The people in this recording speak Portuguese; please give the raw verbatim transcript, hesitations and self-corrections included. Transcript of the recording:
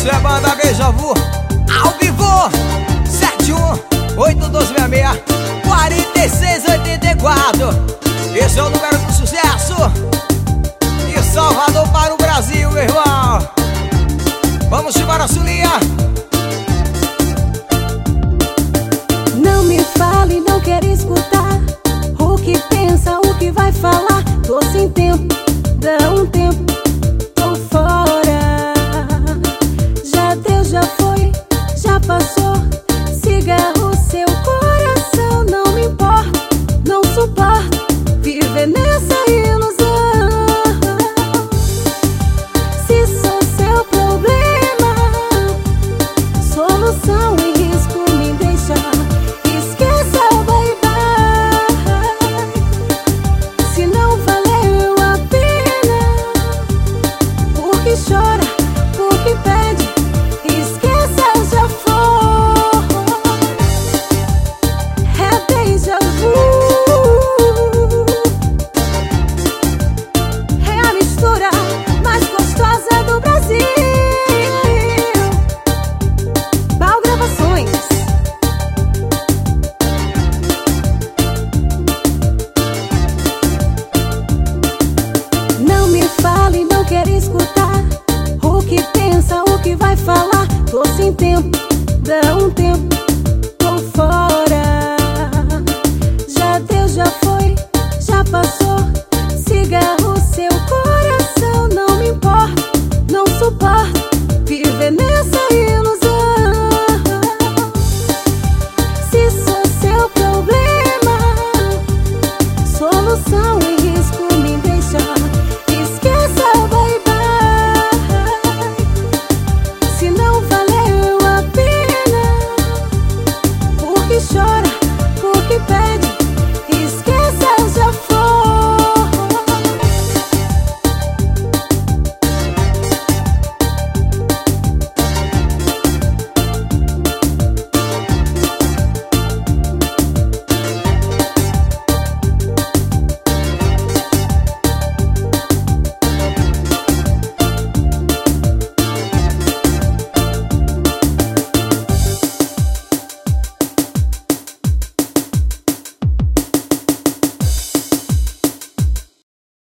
Isso é banda Beija Vu, ao vivo, sete um oito dois seis seis, quatro seis oito quatro. Esse é o número do sucesso de Salvador para o Brasil, meu irmão. Vamos embora, Sulinha. Não me fale, não quero escutar o que pensa, o que vai falar. Tô sem tempo, dá um tempo, tô fora. Já deu, já foi, já passou. Siga o seu coração. Não me importa, não suporto viver nessa ilusão. Se sou seu problema, solução e risco me deixa. Esqueça, bye bye. Se não valeu a pena, por que chora, por que pede? Esqueça, já foi. É déjà vu. É a mistura mais gostosa do Brasil. Bal Gravações. Não me fale, não quero escutar o que pensa, o que vai falar. Tô sem tempo, dá um tempo,